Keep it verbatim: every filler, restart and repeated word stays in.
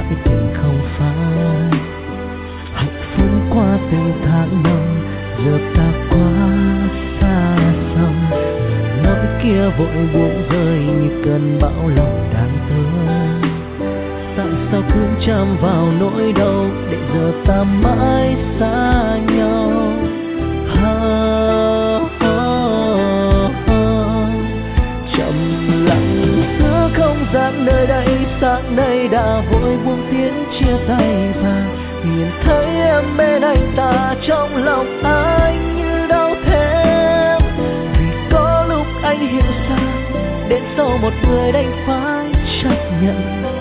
tình không phai. Hạnh phúc qua từng tháng năm, giờ ta quá xa xăm. Nỗi kia vội buông rơi như cơn bão lòng đang tới. Tại sao cứ chạm vào nỗi đau để giờ ta mãi xa nhau? Ha, ha, ha. Trầm lặng giữa không gian nơi đây, sáng nay đã vội buông tiếng chia tay và nhìn thấy em bên anh ta, trong lòng anh như đau thêm. Vì có lúc anh hiểu ra đến sau một người đành phải chấp nhận.